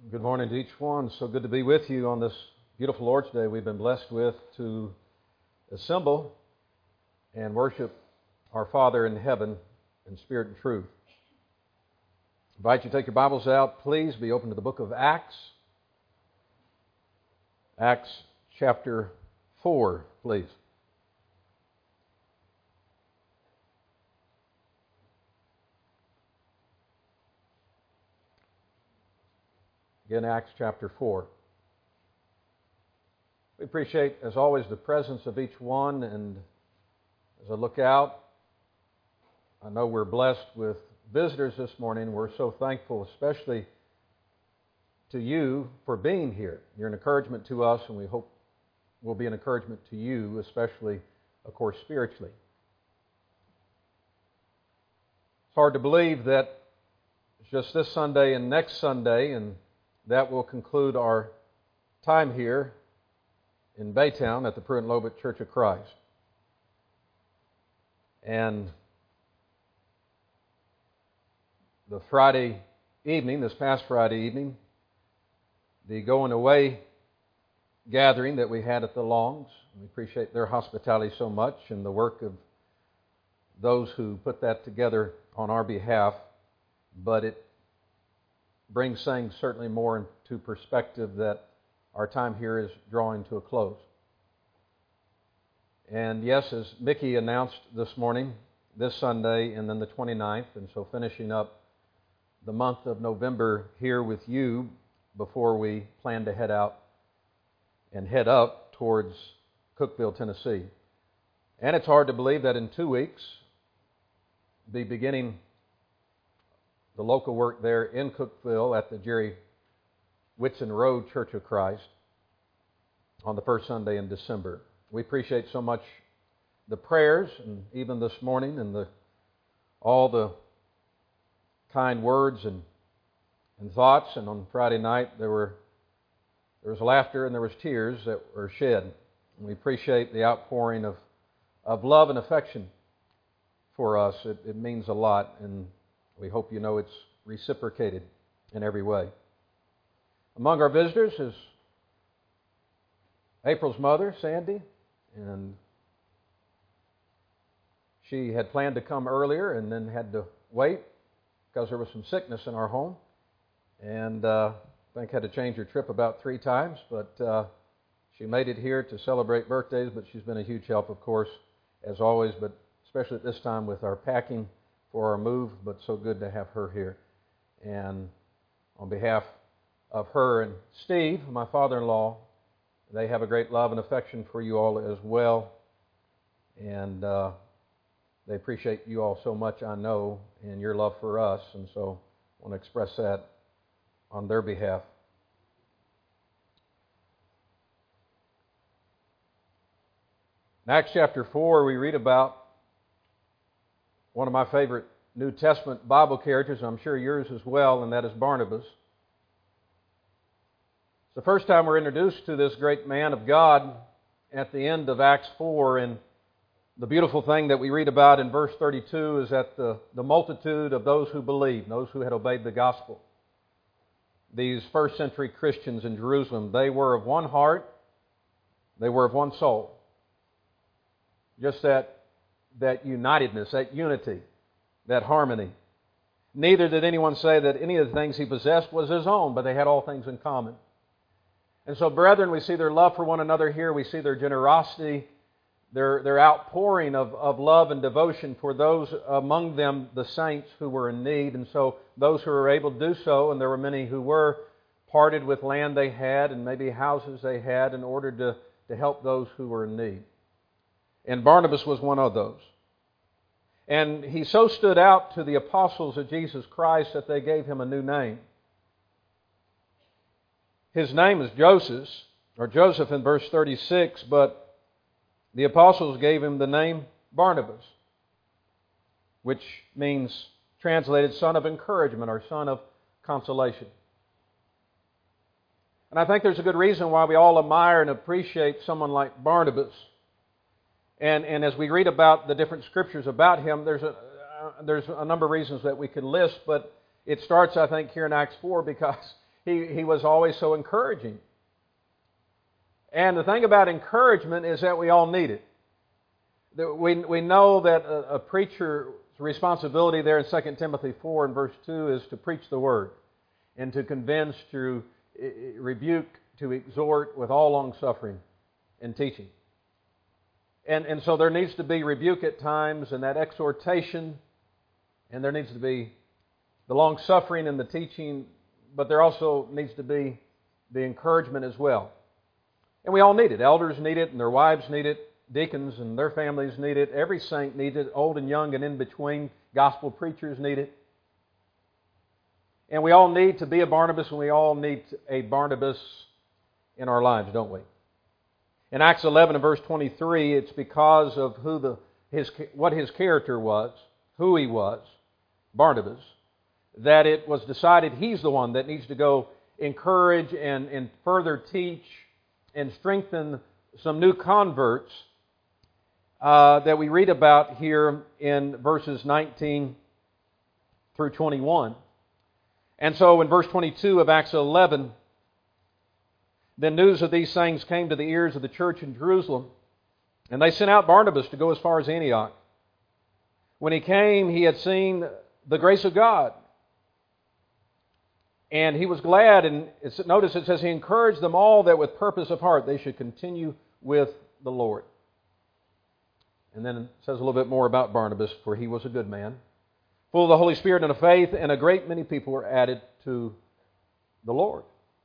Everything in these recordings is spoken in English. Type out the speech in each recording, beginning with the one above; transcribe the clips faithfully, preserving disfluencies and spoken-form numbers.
Good morning to each one. So good to be with you on this beautiful Lord's Day we've been blessed with to assemble and worship our Father in heaven in spirit and truth. I invite you to take your Bibles out. Please be open to the book of Acts. Acts chapter four, please. Again, Acts chapter four. We appreciate, as always, the presence of each one, and as I look out, I know we're blessed with visitors this morning. We're so thankful, especially to you for being here. You're an encouragement to us, and we hope will be an encouragement to you, especially, of course, spiritually. It's hard to believe that it's just this Sunday and next Sunday, and that will conclude our time here in Baytown at the Pruitt and Lobet Church of Christ. And the Friday evening, this past Friday evening, the going away gathering that we had at the Longs, we appreciate their hospitality so much and the work of those who put that together on our behalf, but it brings things certainly more into perspective that our time here is drawing to a close. And yes, as Mickey announced this morning, this Sunday and then the twenty-ninth, and so finishing up the month of November here with you before we plan to head out and head up towards Cookeville, Tennessee. And it's hard to believe that in two weeks, be beginning the local work there in Cookeville at the Jerry Whitson Road Church of Christ on the first Sunday in December. We appreciate so much the prayers, and even this morning, and the all the kind words and and thoughts. And on Friday night, there were there was laughter and there was tears that were shed. And we appreciate the outpouring of of love and affection for us. It, it means a lot, and we hope you know it's reciprocated in every way. Among our visitors is April's mother, Sandy, and she had planned to come earlier and then had to wait because there was some sickness in our home, and uh, I think had to change her trip about three times, but uh, she made it here to celebrate birthdays, but she's been a huge help, of course, as always, but especially at this time with our packing for our move, but so good to have her here. And on behalf of her and Steve, my father-in-law, they have a great love and affection for you all as well. And uh, they appreciate you all so much, I know, and your love for us. And so I want to express that on their behalf. In Acts chapter four, we read about one of my favorite New Testament Bible characters, I'm sure yours as well, and that is Barnabas. It's the first time we're introduced to this great man of God at the end of Acts four, and the beautiful thing that we read about in verse thirty-two is that the, the multitude of those who believed, those who had obeyed the gospel, these first century Christians in Jerusalem, they were of one heart, they were of one soul. Just that that unitedness, that unity, that harmony. Neither did anyone say that any of the things he possessed was his own, but they had all things in common. And so, brethren, we see their love for one another here. We see their generosity, their, their outpouring of, of love and devotion for those among them, the saints who were in need. And so those who were able to do so, and there were many who were, parted with land they had and maybe houses they had in order to, to help those who were in need. And Barnabas was one of those. And he so stood out to the apostles of Jesus Christ that they gave him a new name. His name is Joseph, or Joseph in verse thirty-six, but the apostles gave him the name Barnabas, which means, translated, son of encouragement or son of consolation. And I think there's a good reason why we all admire and appreciate someone like Barnabas. And, and as we read about the different scriptures about him, there's a, uh, there's a number of reasons that we could list, but it starts, I think, here in Acts four because he, he was always so encouraging. And the thing about encouragement is that we all need it. We, we know that a, a preacher's responsibility there in Second Timothy four and verse two is to preach the Word and to convince, to rebuke, to exhort with all long-suffering and teaching. And, and so there needs to be rebuke at times and that exhortation, and there needs to be the long-suffering and the teaching, but there also needs to be the encouragement as well. And we all need it. Elders need it, and their wives need it. Deacons and their families need it. Every saint needs it, old and young and in between. Gospel preachers need it. And we all need to be a Barnabas, and we all need a Barnabas in our lives, don't we? In Acts eleven and verse twenty-three, it's because of who the his what his character was, who he was, Barnabas, that it was decided he's the one that needs to go encourage and, and further teach and strengthen some new converts uh, that we read about here in verses nineteen through twenty-one. And so in verse twenty-two of Acts eleven, then news of these things came to the ears of the church in Jerusalem, and they sent out Barnabas to go as far as Antioch. When he came, he had seen the grace of God, and he was glad, and it's, notice it says he encouraged them all that with purpose of heart they should continue with the Lord. And then it says a little bit more about Barnabas, for he was a good man, full of the Holy Spirit and of faith, and a great many people were added to the Lord.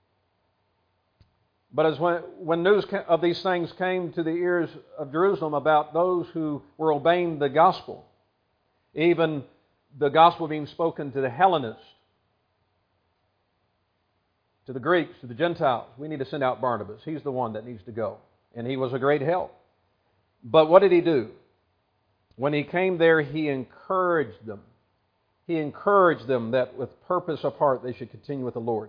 But as when, when news of these things came to the ears of Jerusalem about those who were obeying the gospel, even the gospel being spoken to the Hellenists, to the Greeks, to the Gentiles, we need to send out Barnabas. He's the one that needs to go. And he was a great help. But what did he do? When he came there, he encouraged them. He encouraged them that with purpose of heart they should continue with the Lord.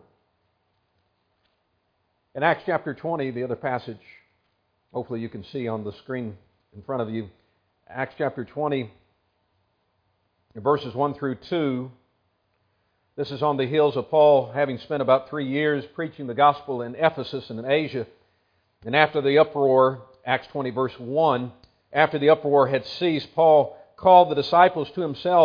In Acts chapter twenty, the other passage, hopefully you can see on the screen in front of you, Acts chapter twenty, verses one through two, this is on the heels of Paul having spent about three years preaching the gospel in Ephesus and in Asia. And after the uproar, Acts twenty verse one, after the uproar had ceased, Paul called the disciples to himself,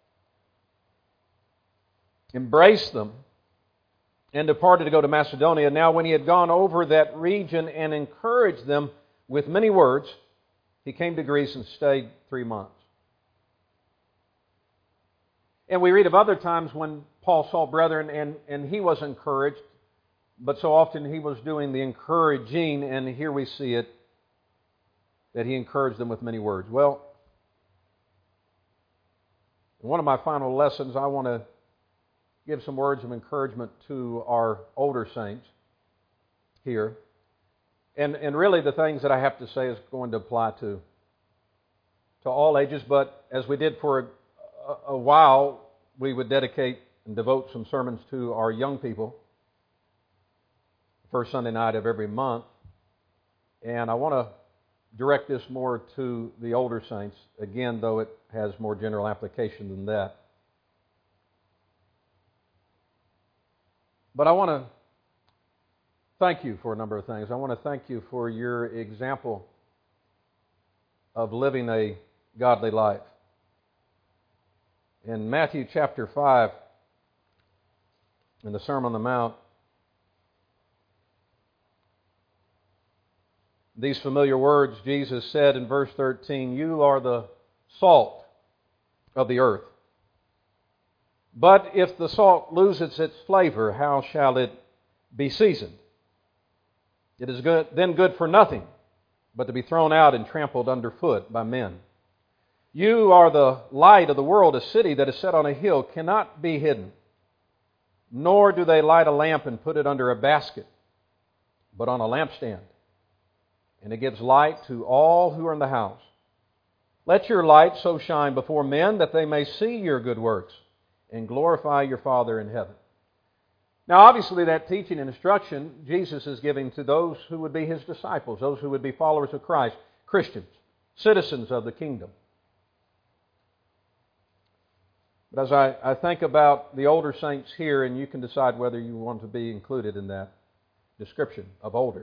embraced them, and departed to go to Macedonia. Now when he had gone over that region and encouraged them with many words, he came to Greece and stayed three months. And we read of other times when Paul saw brethren and, and he was encouraged, but so often he was doing the encouraging, and here we see it, that he encouraged them with many words. Well, in one of my final lessons, I want to give some words of encouragement to our older saints here. And, and really the things that I have to say is going to apply to, to all ages, but as we did for a, a while, we would dedicate and devote some sermons to our young people first Sunday night of every month. And I want to direct this more to the older saints, again, though it has more general application than that. But I want to thank you for a number of things. I want to thank you for your example of living a godly life. In Matthew chapter five, in the Sermon on the Mount, these familiar words, Jesus said in verse thirteen, "You are the salt of the earth. But if the salt loses its flavor, how shall it be seasoned? It is good, then good for nothing, but to be thrown out and trampled underfoot by men. You are the light of the world. A city that is set on a hill cannot be hidden. Nor do they light a lamp and put it under a basket, but on a lampstand. And it gives light to all who are in the house. Let your light so shine before men that they may see your good works and glorify your Father in heaven." Now, obviously, that teaching and instruction Jesus is giving to those who would be His disciples, those who would be followers of Christ, Christians, citizens of the kingdom. But as I, I think about the older saints here, and you can decide whether you want to be included in that description of older.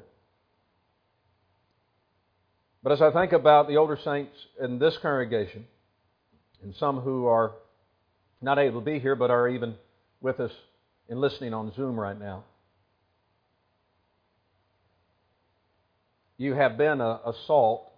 But as I think about the older saints in this congregation, and some who are not able to be here but are even with us and listening on Zoom right now, you have been a, a salt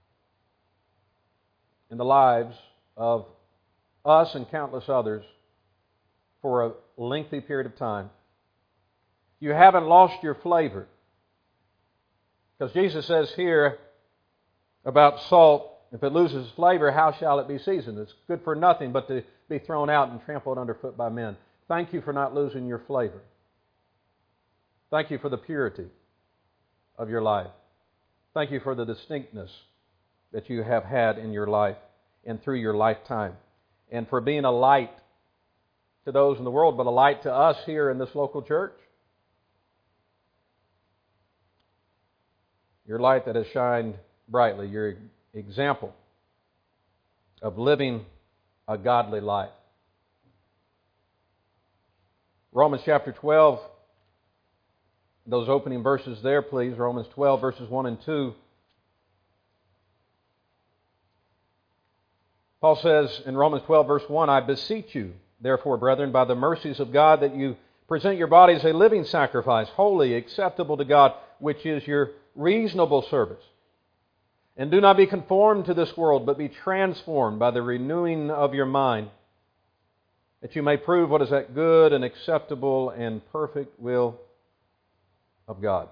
in the lives of us and countless others for a lengthy period of time. You haven't lost your flavor. Because Jesus says here about salt, if it loses flavor, how shall it be seasoned? It's good for nothing but to be thrown out and trampled underfoot by men. Thank you for not losing your flavor. Thank you for the purity of your life. Thank you for the distinctness that you have had in your life and through your lifetime. And for being a light to those in the world, but a light to us here in this local church. Your light that has shined brightly, your example of living a godly life. Romans chapter twelve, those opening verses there, please. Romans twelve, verses one and two. Paul says in Romans twelve, verse one, I beseech you, therefore, brethren, by the mercies of God, that you present your bodies a living sacrifice, holy, acceptable to God, which is your reasonable service. And do not be conformed to this world, but be transformed by the renewing of your mind, that you may prove what is that good and acceptable and perfect will of God.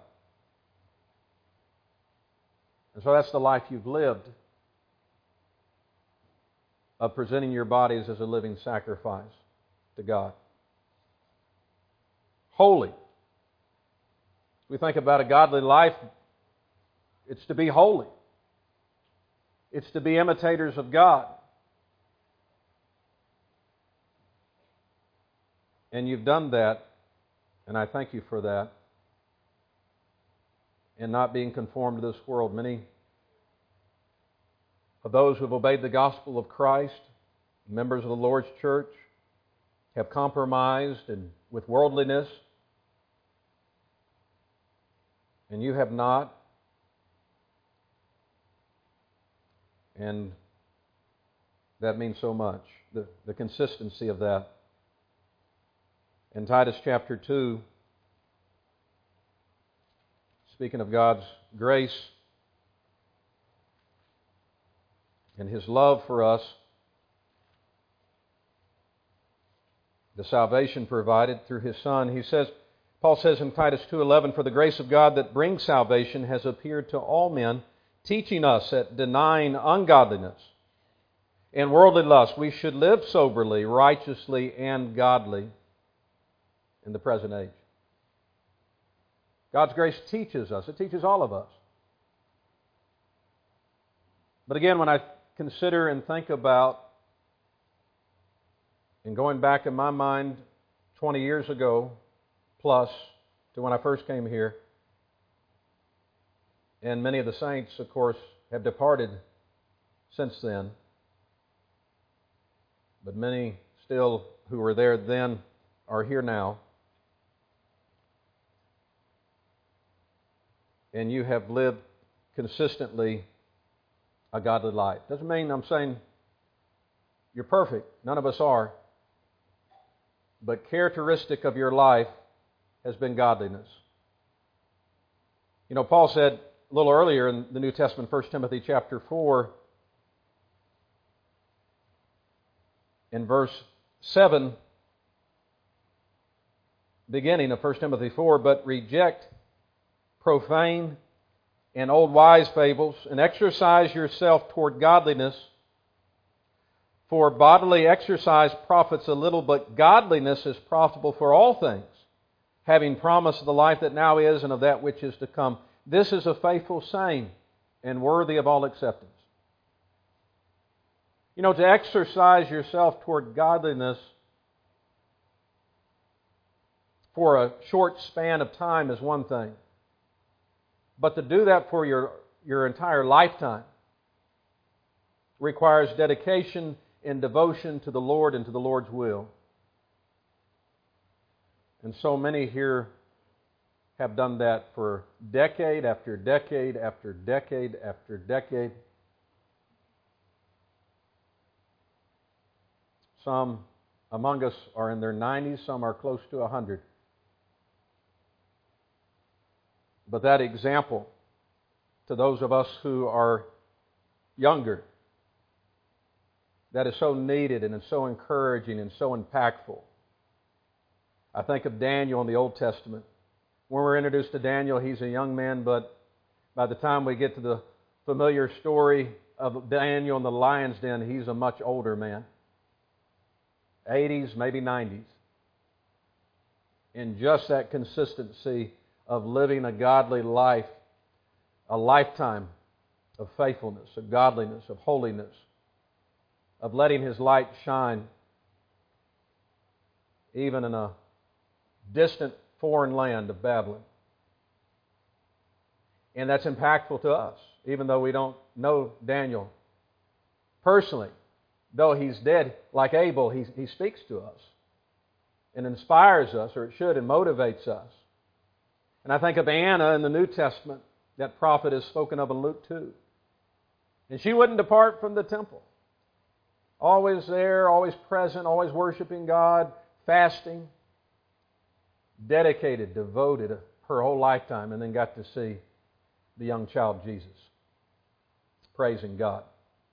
And so that's the life you've lived, of presenting your bodies as a living sacrifice to God. Holy. We think about a godly life, it's to be holy. It's to be imitators of God. And you've done that, and I thank you for that, and not being conformed to this world. Many of those who have obeyed the gospel of Christ, members of the Lord's church, have compromised and with worldliness, and you have not. And that means so much, the, the consistency of that. In Titus chapter two, speaking of God's grace and His love for us, the salvation provided through His Son, he says, Paul says in Titus two eleven, for the grace of God that brings salvation has appeared to all men, teaching us that denying ungodliness and worldly lust, we should live soberly, righteously, and godly in the present age. God's grace teaches us. It teaches all of us. But again, when I consider and think about, and going back in my mind twenty years ago plus to when I first came here, and many of the saints, of course, have departed since then. But many still who were there then are here now. And you have lived consistently a godly life. Doesn't mean I'm saying you're perfect. None of us are. But characteristic of your life has been godliness. You know, Paul said a little earlier in the New Testament, First Timothy chapter four, in verse seven, beginning of First Timothy four, but reject profane and old wise fables, and exercise yourself toward godliness. For bodily exercise profits a little, but godliness is profitable for all things, having promise of the life that now is and of that which is to come. This is a faithful saying and worthy of all acceptance. You know, to exercise yourself toward godliness for a short span of time is one thing. But to do that for your, your entire lifetime requires dedication in devotion to the Lord and to the Lord's will. And so many here have done that for decade after decade after decade after decade. Some among us are in their nineties, some are close to one hundred. But that example to those of us who are younger, that is so needed and is so encouraging and so impactful. I think of Daniel in the Old Testament. When we're introduced to Daniel, he's a young man, but by the time we get to the familiar story of Daniel in the lion's den, he's a much older man. eighties, maybe nineties. In just that consistency of living a godly life, a lifetime of faithfulness, of godliness, of holiness, of letting His light shine, even in a distant foreign land of Babylon. And that's impactful to us, even though we don't know Daniel personally. Though he's dead, like Abel, he, he speaks to us and inspires us, or it should, and motivates us. And I think of Anna in the New Testament. That prophet is spoken of in Luke two. And she wouldn't depart from the temple. Always there, always present, always worshiping God, fasting, dedicated, devoted her whole lifetime, and then got to see the young child Jesus praising God.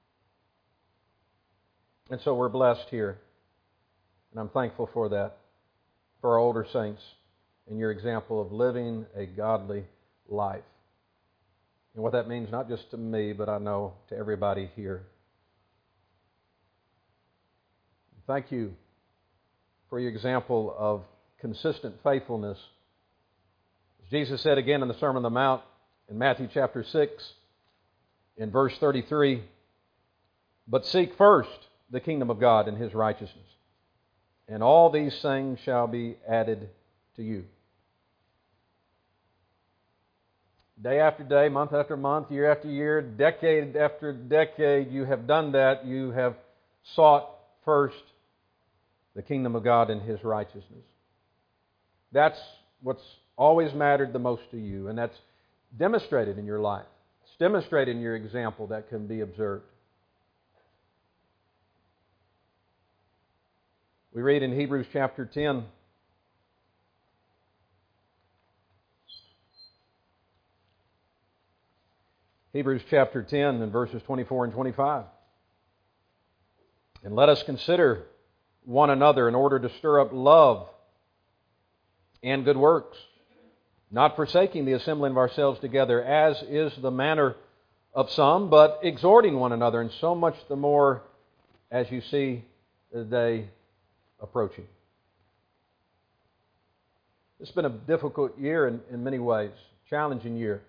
And so we're blessed here, and I'm thankful for that, for our older saints and your example of living a godly life. And what that means, not just to me, but I know to everybody here. Thank you for your example of consistent faithfulness. As Jesus said again in the Sermon on the Mount in Matthew chapter six, in verse thirty-three, "But seek first the kingdom of God and His righteousness, and all these things shall be added to you." Day after day, month after month, year after year, decade after decade, you have done that. You have sought first the kingdom of God and His righteousness. That's what's always mattered the most to you, and that's demonstrated in your life. It's demonstrated in your example that can be observed. We read in Hebrews chapter ten, Hebrews chapter ten and verses twenty-four and twenty-five. "And let us consider one another in order to stir up love and good works, not forsaking the assembling of ourselves together, as is the manner of some, but exhorting one another, and so much the more as you see the day approaching." It's been a difficult year in, in many ways, challenging year.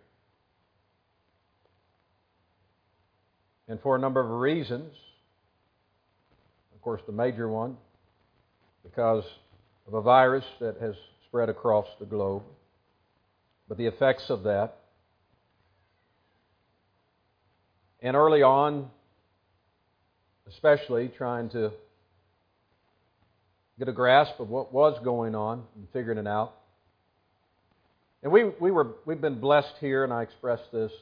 And for a number of reasons. Of course, the major one, because of a virus that has spread across the globe. But the effects of that. And early on, especially trying to get a grasp of what was going on and figuring it out. And we, we were, we've been blessed here, and I expressed this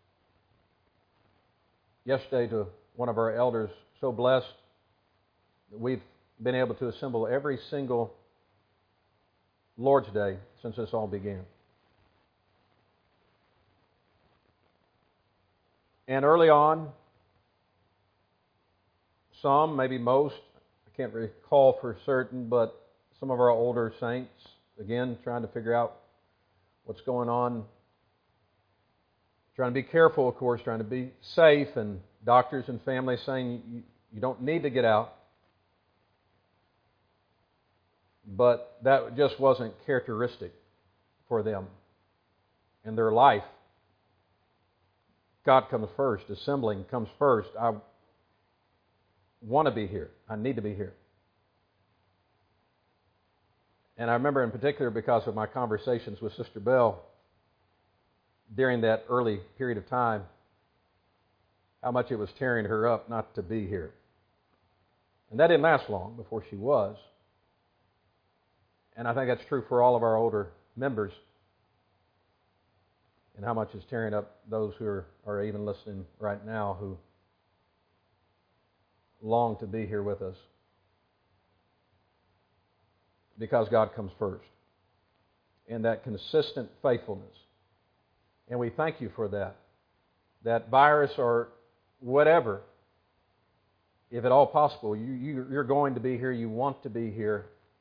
yesterday to one of our elders, so blessed that we've been able to assemble every single Lord's Day since this all began. And early on, some, maybe most, I can't recall for certain, but some of our older saints, again, trying to figure out what's going on. Trying to be careful, of course, trying to be safe, and doctors and families saying you, you don't need to get out. But that just wasn't characteristic for them in their life. God comes first. Assembling comes first. I want to be here. I need to be here. And I remember in particular, because of my conversations with Sister Bell during that early period of time, how much it was tearing her up not to be here. And that didn't last long before she was. And I think that's true for all of our older members. And how much is tearing up those who are, are even listening right now who long to be here with us. Because God comes first. And that consistent faithfulness. And we thank you for that. That virus or whatever, if at all possible, you, you, you're going to be here, you want to be here.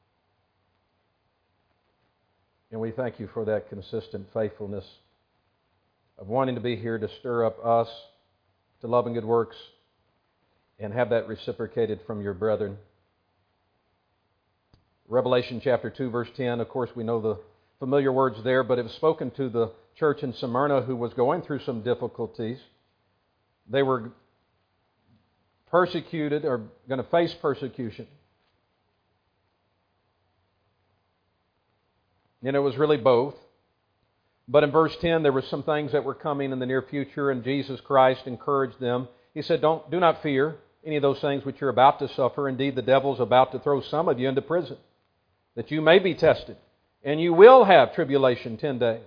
And we thank you for that consistent faithfulness of wanting to be here to stir up us to love and good works and have that reciprocated from your brethren. Revelation chapter two, verse ten, of course we know the familiar words there, but it was spoken to the church in Smyrna who was going through some difficulties. They were persecuted or going to face persecution. And it was really both. But in verse ten, there were some things that were coming in the near future, and Jesus Christ encouraged them. He said, "Don't, do not fear any of those things which you're about to suffer. Indeed, the devil's about to throw some of you into prison, that you may be tested. And you will have tribulation ten days.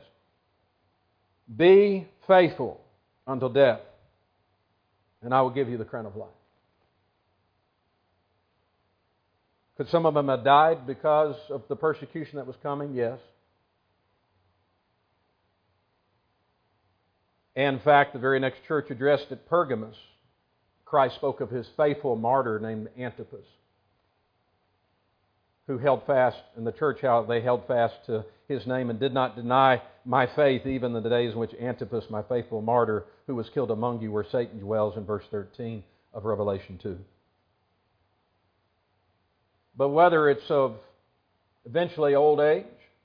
Be faithful until death, and I will give you the crown of life." Could some of them have died because of the persecution that was coming? Yes. And in fact, the very next church addressed at Pergamos, Christ spoke of his faithful martyr named Antipas, who held fast, in the church how they held fast to his name and did not deny my faith, even in the days in which Antipas, my faithful martyr, who was killed among you where Satan dwells, in verse thirteen of Revelation two. But whether it's of eventually old age,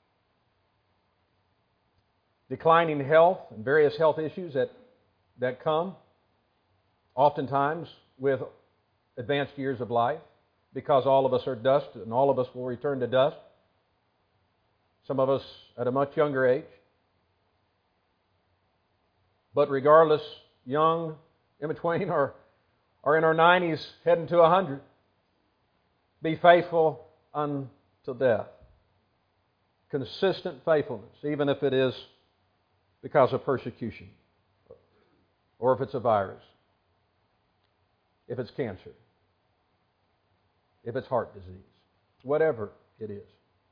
declining health, and various health issues that, that come, oftentimes with advanced years of life, because all of us are dust and all of us will return to dust. Some of us at a much younger age. But regardless, young, in between, or, or in our nineties, heading to one hundred. Be faithful until death. Consistent faithfulness, even if it is because of persecution, or if it's a virus, if it's cancer, if it's heart disease, whatever it is,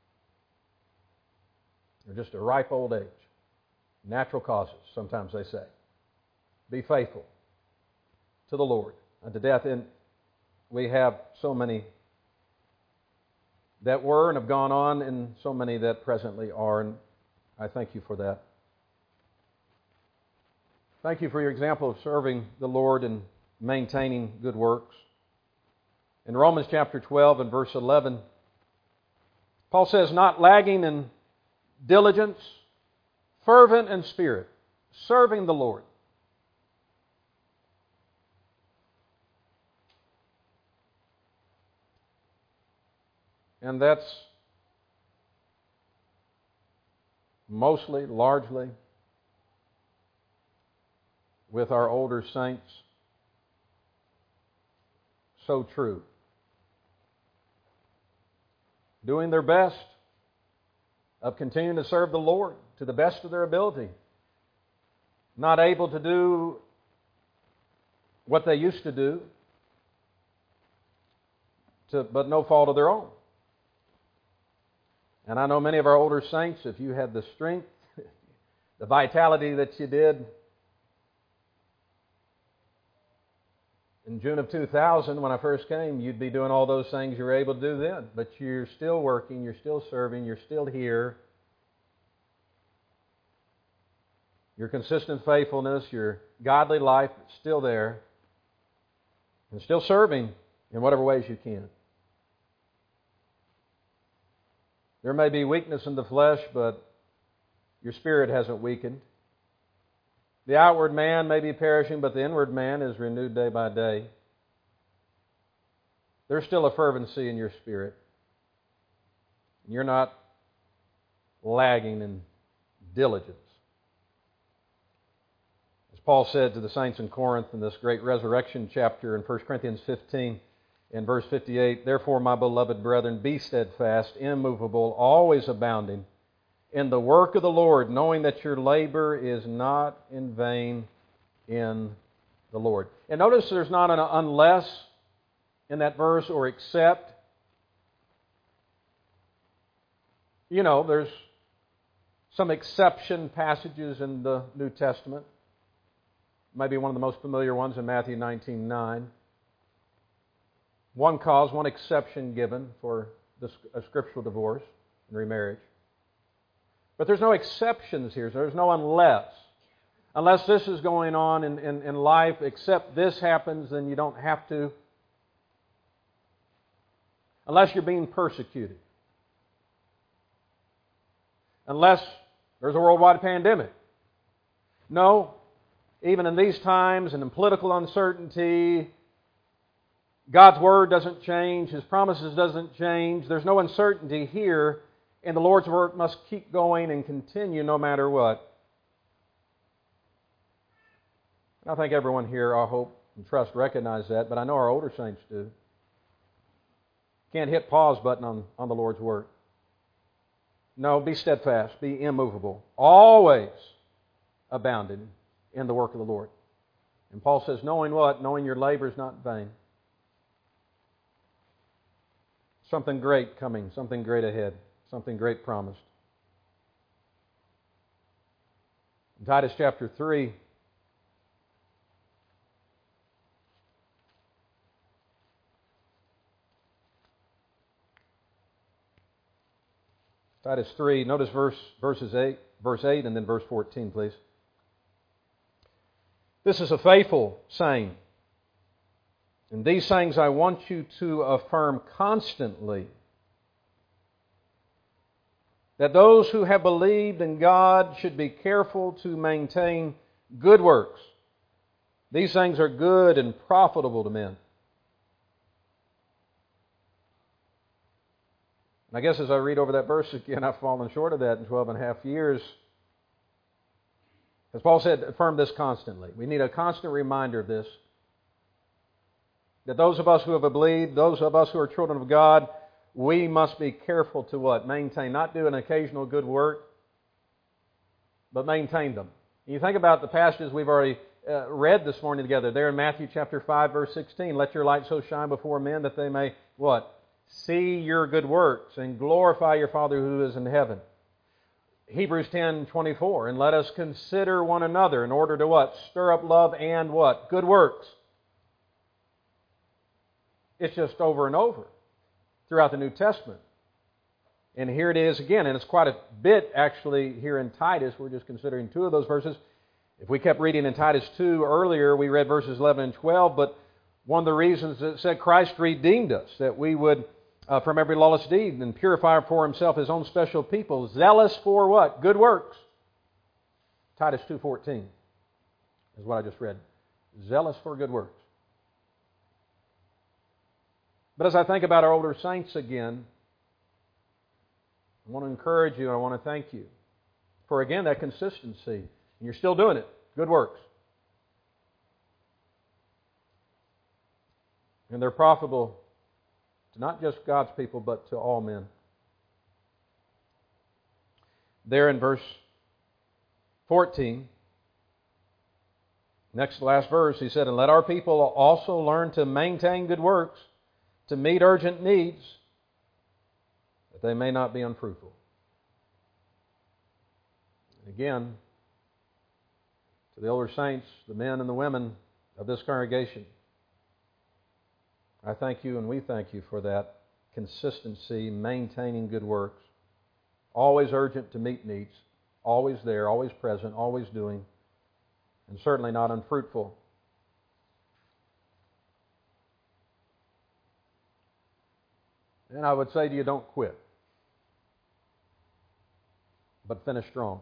or just a ripe old age, natural causes, sometimes they say. Be faithful to the Lord unto death. And we have so many that were and have gone on, and so many that presently are, and I thank you for that. Thank you for your example of serving the Lord and maintaining good works. In Romans chapter twelve and verse eleven, Paul says, "Not lagging in diligence, fervent in spirit, serving the Lord." And that's mostly, largely, with our older saints, so true. Doing their best of continuing to serve the Lord to the best of their ability. Not able to do what they used to do, to, but no fault of their own. And I know many of our older saints, if you had the strength, the vitality that you did in June of two thousand, when I first came, you'd be doing all those things you were able to do then. But you're still working, you're still serving, you're still here. Your consistent faithfulness, your godly life is still there. And still serving in whatever ways you can. There may be weakness in the flesh, but your spirit hasn't weakened. The outward man may be perishing, but the inward man is renewed day by day. There's still a fervency in your spirit. You're not lagging in diligence. As Paul said to the saints in Corinth in this great resurrection chapter in First Corinthians fifteen, in verse fifty-eight, therefore, my beloved brethren, be steadfast, immovable, always abounding in the work of the Lord, knowing that your labor is not in vain in the Lord. And notice there's not an unless in that verse or except. You know, there's some exception passages in the New Testament. Maybe one of the most familiar ones in Matthew nineteen nine. One cause, one exception given for a scriptural divorce and remarriage. But there's no exceptions here. There's no unless. Unless this is going on in, in, in life, except this happens, then you don't have to. Unless you're being persecuted. Unless there's a worldwide pandemic. No, even in these times and in political uncertainty, God's Word doesn't change, His promises doesn't change. There's no uncertainty here, and the Lord's work must keep going and continue no matter what. And I think everyone here, I hope and trust, recognize that, but I know our older saints do. Can't hit pause button on, on the Lord's work. No, be steadfast, be immovable, always abounding in the work of the Lord. And Paul says, knowing what? Knowing your labor is not in vain. Something great coming, something great ahead, something great promised. In Titus chapter three, Titus three, notice verse verses eight, verse eight and then verse fourteen, please. This is a faithful saying. And these things I want you to affirm constantly, that those who have believed in God should be careful to maintain good works. These things are good and profitable to men. And I guess as I read over that verse again, I've fallen short of that in twelve and a half years. As Paul said, affirm this constantly. We need a constant reminder of this. That those of us who have believed, those of us who are children of God, we must be careful to what? Maintain. Not do an occasional good work, but maintain them. You think about the passages we've already uh, read this morning together. There in Matthew chapter five, verse sixteen. Let your light so shine before men that they may, what? See your good works and glorify your Father who is in heaven. Hebrews ten twenty-four. And let us consider one another in order to what? Stir up love and what? Good works. It's just over and over throughout the New Testament. And here it is again, and it's quite a bit actually here in Titus. We're just considering two of those verses. If we kept reading in Titus two earlier, we read verses eleven and twelve, but one of the reasons it said Christ redeemed us, that we would, uh, from every lawless deed, and purify for Himself His own special people, zealous for what? Good works. Titus two fourteen is what I just read. Zealous for good works. But as I think about our older saints again, I want to encourage you and I want to thank you for, again, that consistency. And you're still doing it. Good works. And they're profitable to not just God's people, but to all men. There in verse fourteen, next to last verse, he said, and let our people also learn to maintain good works, to meet urgent needs, that they may not be unfruitful. And again, to the older saints, the men and the women of this congregation, I thank you and we thank you for that consistency, maintaining good works, always urgent to meet needs, always there, always present, always doing, and certainly not unfruitful. And I would say to you, don't quit, but finish strong.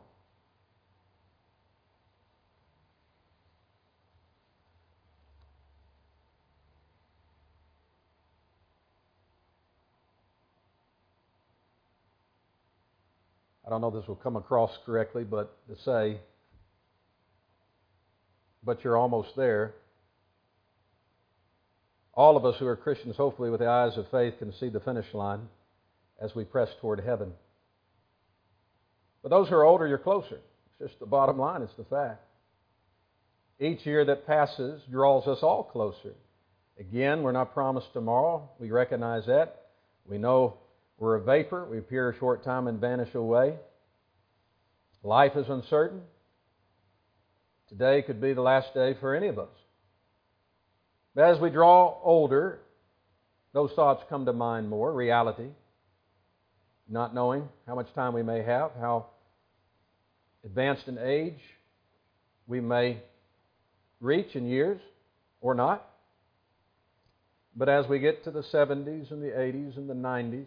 I don't know if this will come across correctly, but to say, but you're almost there. all of us who are Christians, hopefully with the eyes of faith, can see the finish line as we press toward heaven. But those who are older, you're closer. It's just the bottom line. It's the fact. Each year that passes draws us all closer. Again, we're not promised tomorrow. We recognize that. We know we're a vapor. We appear a short time and vanish away. Life is uncertain. Today could be the last day for any of us. But as we draw older, those thoughts come to mind more. Reality. Not knowing how much time we may have, how advanced in age we may reach in years or not. But as we get to the seventies and the eighties and the nineties,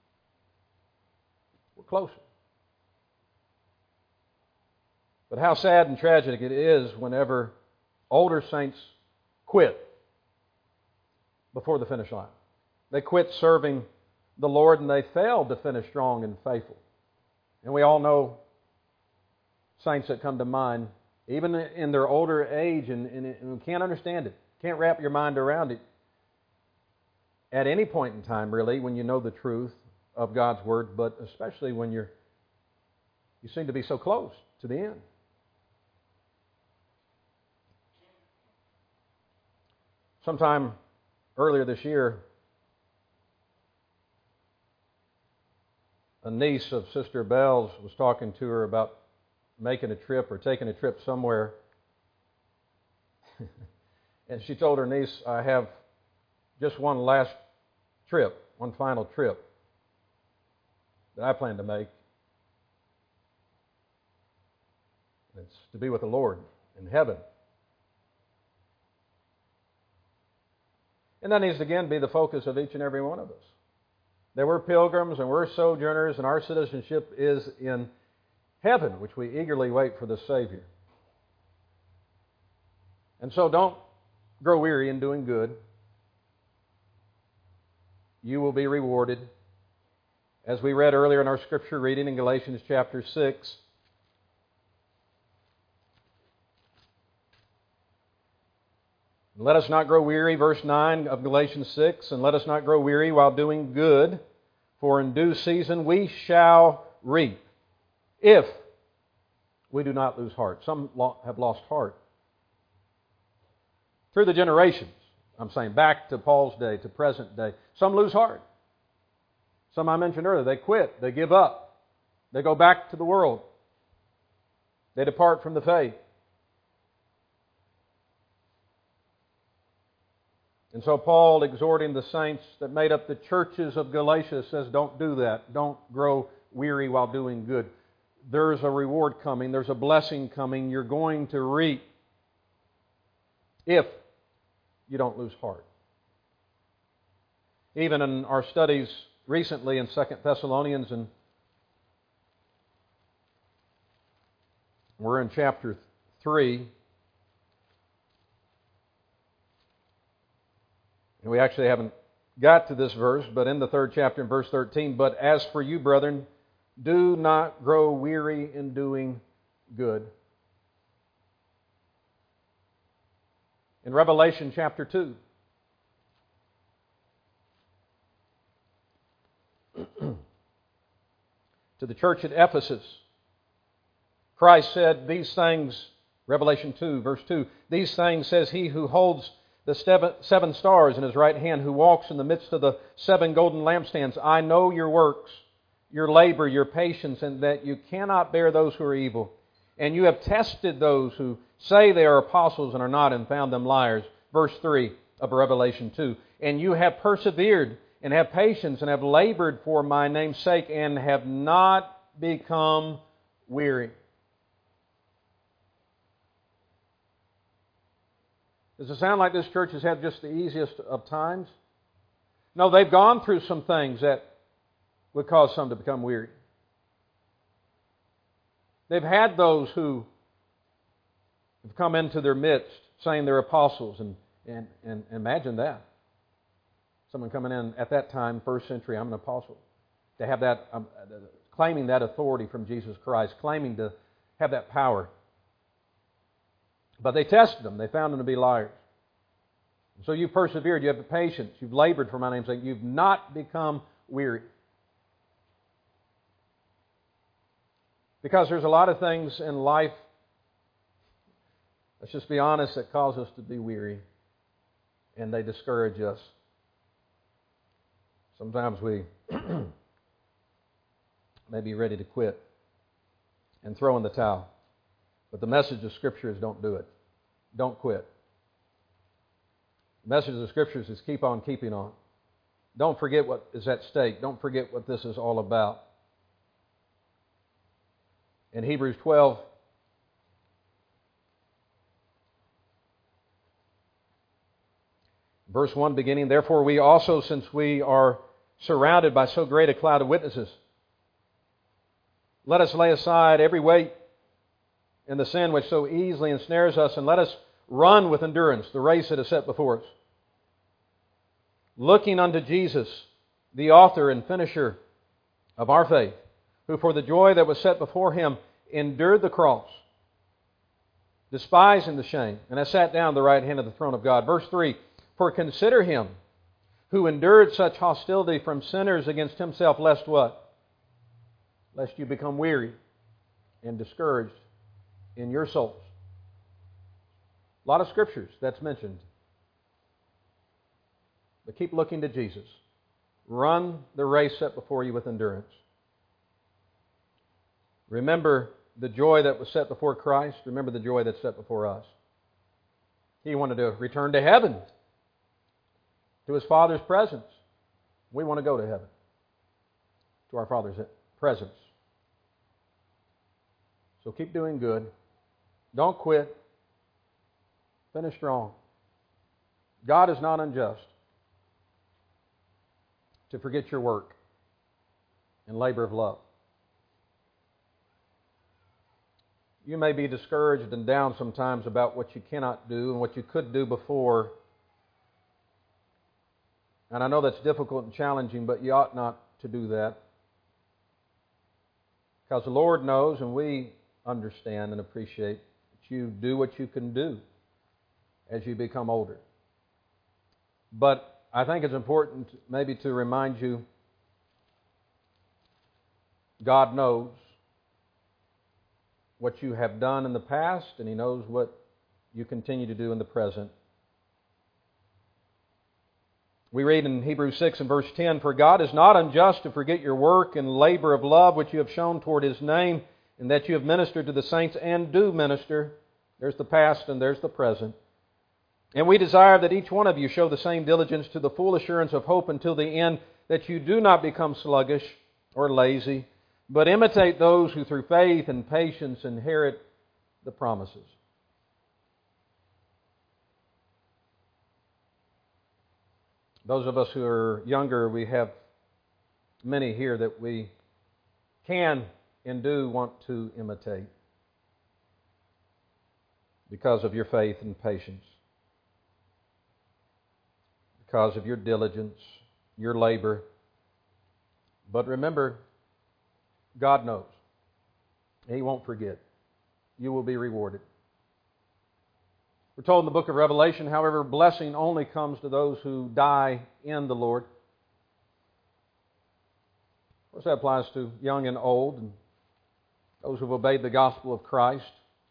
we're closer. But how sad and tragic it is whenever older saints quit before the finish line. They quit serving the Lord and they failed to finish strong and faithful. And we all know saints that come to mind, even in their older age, and, and, and can't understand it, can't wrap your mind around it. At any point in time, really, when you know the truth of God's Word, but especially when you're you seem to be so close to the end. Sometime earlier this year, a niece of Sister Bell's was talking to her about making a trip or taking a trip somewhere. And she told her niece, I have just one last trip, one final trip that I plan to make. It's to be with the Lord in heaven. And that needs to again be the focus of each and every one of us. That we're pilgrims and we're sojourners and our citizenship is in heaven, which we eagerly wait for the Savior. And so don't grow weary in doing good. You will be rewarded. As we read earlier in our scripture reading in Galatians chapter six, let us not grow weary, verse nine of Galatians six, and let us not grow weary while doing good, for in due season we shall reap, if we do not lose heart. Some have lost heart. Through the generations, I'm saying back to Paul's day, to present day, some lose heart. Some I mentioned earlier, they quit, they give up, they go back to the world, they depart from the faith. And so Paul, exhorting the saints that made up the churches of Galatia, says, don't do that. Don't grow weary while doing good. There's a reward coming. There's a blessing coming. You're going to reap if you don't lose heart. Even in our studies recently in Second Thessalonians, and we're in chapter three, and we actually haven't got to this verse, but in the third chapter in verse thirteen, but as for you, brethren, do not grow weary in doing good. In Revelation chapter two, to the church at Ephesus, Christ said these things, Revelation two, verse two, these things says he who holds the seven stars in his right hand, who walks in the midst of the seven golden lampstands. I know your works, your labor, your patience, and that you cannot bear those who are evil. And you have tested those who say they are apostles and are not, and found them liars. Verse three of Revelation two. And you have persevered and have patience and have labored for my name's sake and have not become weary. Does it sound like this church has had just the easiest of times? No, they've gone through some things that would cause some to become weary. They've had those who have come into their midst saying they're apostles, and, and, and imagine that. Someone coming in at that time, first century, I'm an apostle. To have that, um, claiming that authority from Jesus Christ, claiming to have that power. But they tested them. They found them to be liars. So you've persevered, you have the patience, you've labored for my name's sake, you've not become weary. Because there's a lot of things in life, let's just be honest, that cause us to be weary. And they discourage us. Sometimes we may be ready to quit and throw in the towel. But the message of Scripture is don't do it. Don't quit. The message of the Scriptures is keep on keeping on. Don't forget what is at stake. Don't forget what this is all about. In Hebrews twelve, verse one beginning, therefore we also, since we are surrounded by so great a cloud of witnesses, let us lay aside every weight and the sin which so easily ensnares us, and let us run with endurance the race that is set before us, looking unto Jesus, the author and finisher of our faith, who for the joy that was set before Him endured the cross, despising the shame, and has sat down at the right hand of the throne of God. Verse three, for consider Him who endured such hostility from sinners against Himself, lest what? Lest you become weary and discouraged in your souls. A lot of scriptures that's mentioned. But keep looking to Jesus. Run the race set before you with endurance. Remember the joy that was set before Christ. Remember the joy that's set before us. He wanted to return to heaven, to His Father's presence. We want to go to heaven, to our Father's presence. So keep doing good. Don't quit. Finish strong. God is not unjust to forget your work and labor of love. You may be discouraged and down sometimes about what you cannot do and what you could do before. And I know that's difficult and challenging, but you ought not to do that. Because the Lord knows and we understand and appreciate that you do what you can do as you become older. But I think it's important maybe to remind you, God knows what you have done in the past, and He knows what you continue to do in the present. We read in Hebrews six and verse ten, for God is not unjust to forget your work and labor of love which you have shown toward His name, and that you have ministered to the saints and do minister. There's the past and there's the present. And we desire that each one of you show the same diligence to the full assurance of hope until the end, that you do not become sluggish or lazy, but imitate those who through faith and patience inherit the promises. Those of us who are younger, we have many here that we can and do want to imitate because of your faith and patience, because of your diligence, your labor. But remember, God knows. He won't forget. You will be rewarded. We're told in the book of Revelation, however, blessing only comes to those who die in the Lord. Of course, that applies to young and old, and those who have obeyed the gospel of Christ,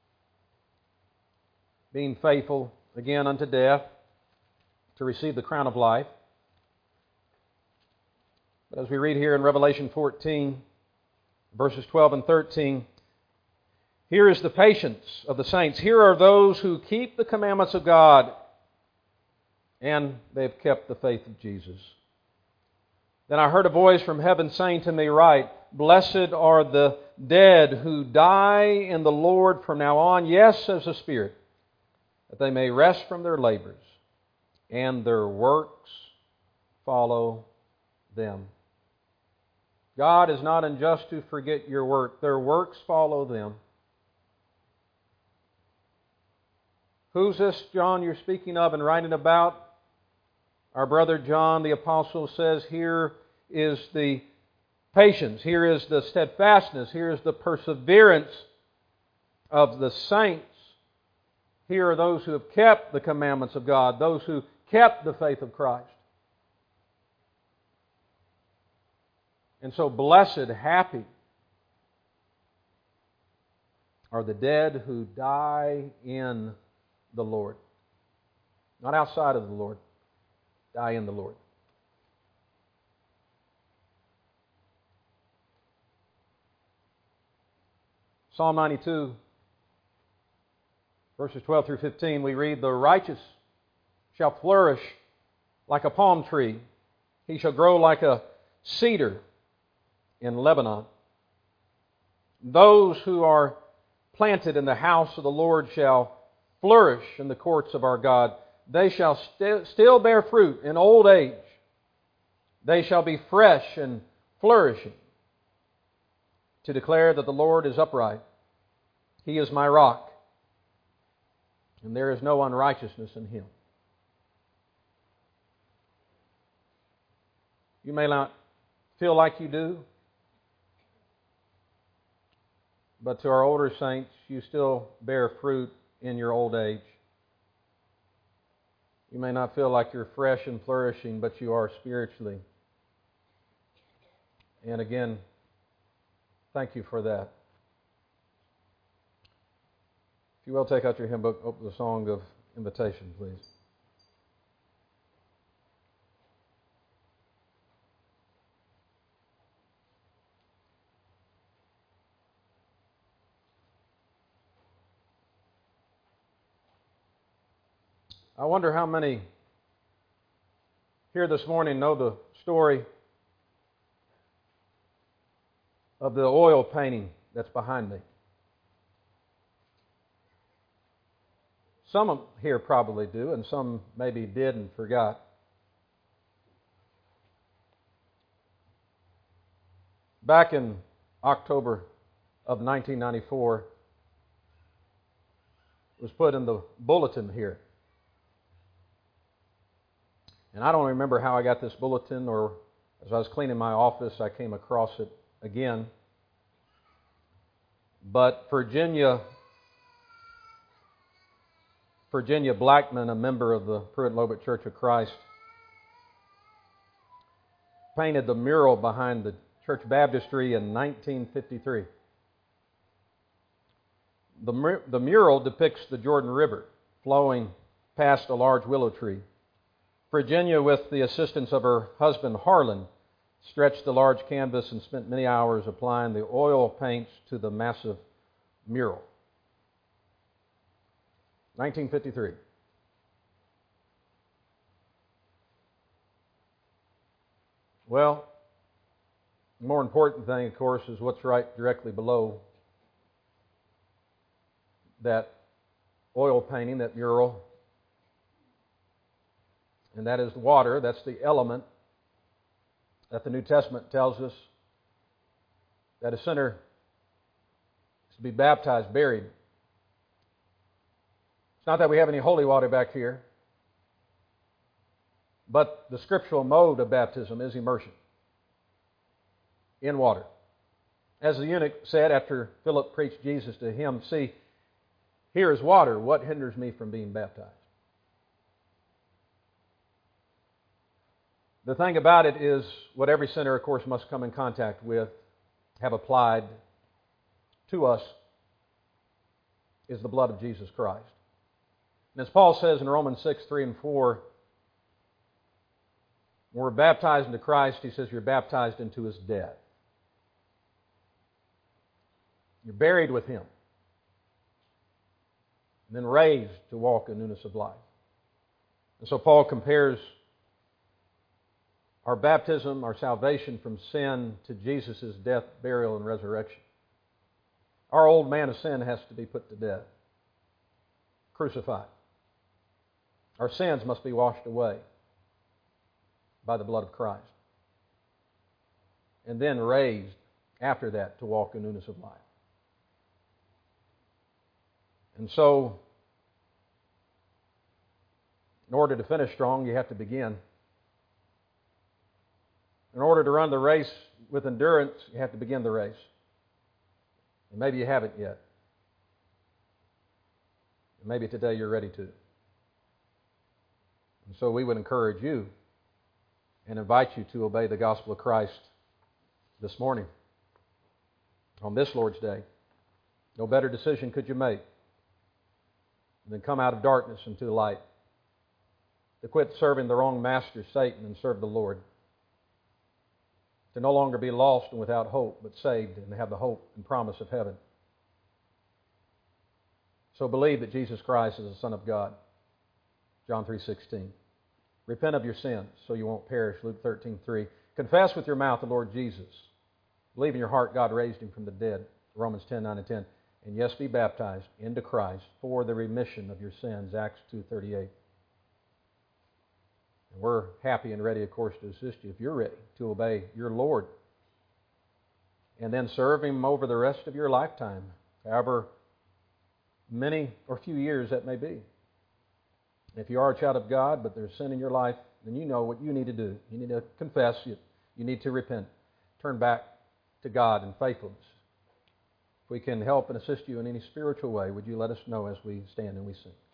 being faithful again unto death to receive the crown of life. But as we read here in Revelation fourteen, verses twelve and thirteen, here is the patience of the saints. Here are those who keep the commandments of God, and they have kept the faith of Jesus. Then I heard a voice from heaven saying to me, write, blessed are the dead who die in the Lord from now on, yes, says the Spirit, that they may rest from their labors, and their works follow them. God is not unjust to forget your work. Their works follow them. Who's this, John, you're speaking of and writing about? Our brother John the Apostle says, here is the patience, here is the steadfastness, here is the perseverance of the saints. Here are those who have kept the commandments of God, those who kept the faith of Christ. And so blessed, happy are the dead who die in the Lord. Not outside of the Lord. Die in the Lord. Psalm ninety-two, verses twelve through fifteen, we read, "The righteous shall flourish like a palm tree. He shall grow like a cedar in Lebanon. Those who are planted in the house of the Lord shall flourish in the courts of our God. They shall st- still bear fruit in old age. They shall be fresh and flourishing, to declare that the Lord is upright. He is my rock, and there is no unrighteousness in Him." You may not feel like you do, but to our older saints, you still bear fruit in your old age. You may not feel like you're fresh and flourishing, but you are spiritually. And again, thank you for that. If you will, take out your hymn book, open the song of invitation, please. I wonder how many here this morning know the story of the oil painting that's behind me. Some here probably do, and some maybe did and forgot. Back in October of nineteen ninety-four, it was put in the bulletin here. And I don't remember how I got this bulletin, or as I was cleaning my office, I came across it again. But Virginia, Virginia Blackman, a member of the Pruitt-Lobet Church of Christ, painted the mural behind the church baptistry in nineteen fifty-three. The, the mural depicts the Jordan River flowing past a large willow tree. Virginia, with the assistance of her husband Harlan, stretched the large canvas and spent many hours applying the oil paints to the massive mural. nineteen fifty-three. Well, the more important thing, of course, is what's right directly below that oil painting, that mural. And that is water. That's the element that the New Testament tells us that a sinner is to be baptized, buried. It's not that we have any holy water back here, but the scriptural mode of baptism is immersion in water. As the eunuch said after Philip preached Jesus to him, "See, here is water. What hinders me from being baptized?" The thing about it is, what every sinner, of course, must come in contact with, have applied to us, is the blood of Jesus Christ. And as Paul says in Romans six, three and four, when we're baptized into Christ, he says you're baptized into His death. You're buried with Him, and then raised to walk in newness of life. And so Paul compares our baptism, our salvation from sin, to Jesus' death, burial, and resurrection. Our old man of sin has to be put to death, crucified. Our sins must be washed away by the blood of Christ, and then raised after that to walk in newness of life. And so, in order to finish strong, you have to begin. In order to run the race with endurance, you have to begin the race. And maybe you haven't yet. And maybe today you're ready to. And so we would encourage you and invite you to obey the gospel of Christ this morning, on this Lord's Day. No better decision could you make than come out of darkness into the light, to quit serving the wrong master, Satan, and serve the Lord, to no longer be lost and without hope, but saved and have the hope and promise of heaven. So believe that Jesus Christ is the Son of God. John three sixteen. Repent of your sins so you won't perish. Luke thirteen three. Confess with your mouth the Lord Jesus. Believe in your heart God raised Him from the dead. Romans ten nine and ten. And yes, be baptized into Christ for the remission of your sins. Acts two thirty-eight. And we're happy and ready, of course, to assist you if you're ready to obey your Lord and then serve Him over the rest of your lifetime, however many or few years that may be. If you are a child of God, but there's sin in your life, then you know what you need to do. You need to confess. You, you need to repent. Turn back to God in faithfulness. If we can help and assist you in any spiritual way, would you let us know as we stand and we sing?